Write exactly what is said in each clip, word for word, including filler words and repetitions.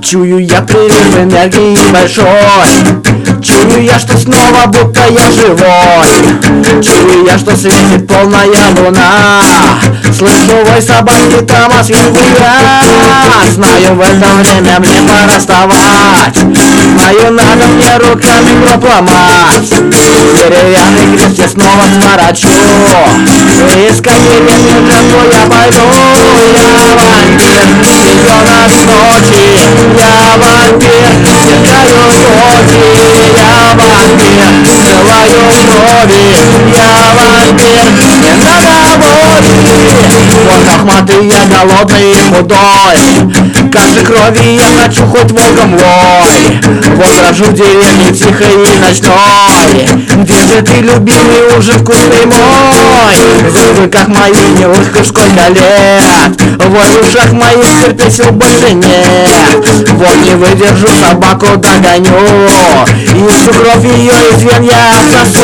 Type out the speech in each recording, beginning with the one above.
Чую я прилив энергии большой. Чую я, что снова будто я живой. Чую я, что светит полная луна. Слышу вой собаки там, а сверху я. Знаю, в это время мне пора вставать. Знаю, надо мне руками гроб ломать. Деревянный крест я снова сворачу. Искать деревню жертву я пойду. Я вампир, ребенок ночи. Я вампир, сверкаю ночи. Я вампир, желаю крови. Я вампир, не надо боли. Вот лохматый, я голодный и худой. Как же крови я хочу, хоть волком вой. Вот брожу в деревне тихой и ночной. Где же ты, любимый, ужин вкусный мой? Зубы как мои, неловко сколько лет. Вой в ушах моих, терпеть сил больше нет. Вот не выдержу, собаку догоню. И кровь ее из вен я отсосу.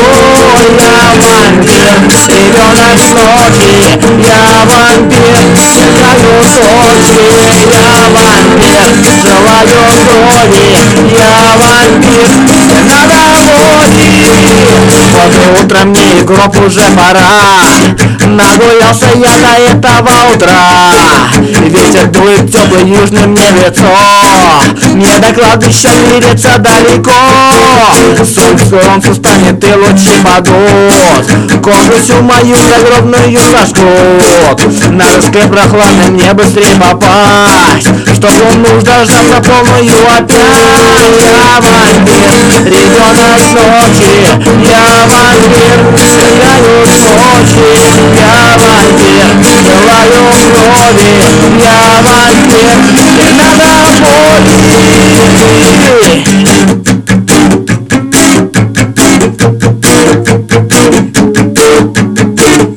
Я вампир, ребенок ночи. Я вампир, сверкаю сочи. Я вампир, желаю крови. Я вампир, не надо воли. Вот утром мне и гроб уже пора. Нагулялся я до этого утра. Ветер дует теплый южный мне в лицо. Мне до кладбища мирится далеко. Солнце, солнце станет и лучи падут. Кожу всю мою загробную сожгут. Надо в склеп прохладный мне быстрее попасть, чтоб он нужно дождаться полную опять. Я вампир, ребенок ночи. Я вампир, сверкаю ночи. Я вампир, желаю крови. Я вампир, не надо боли.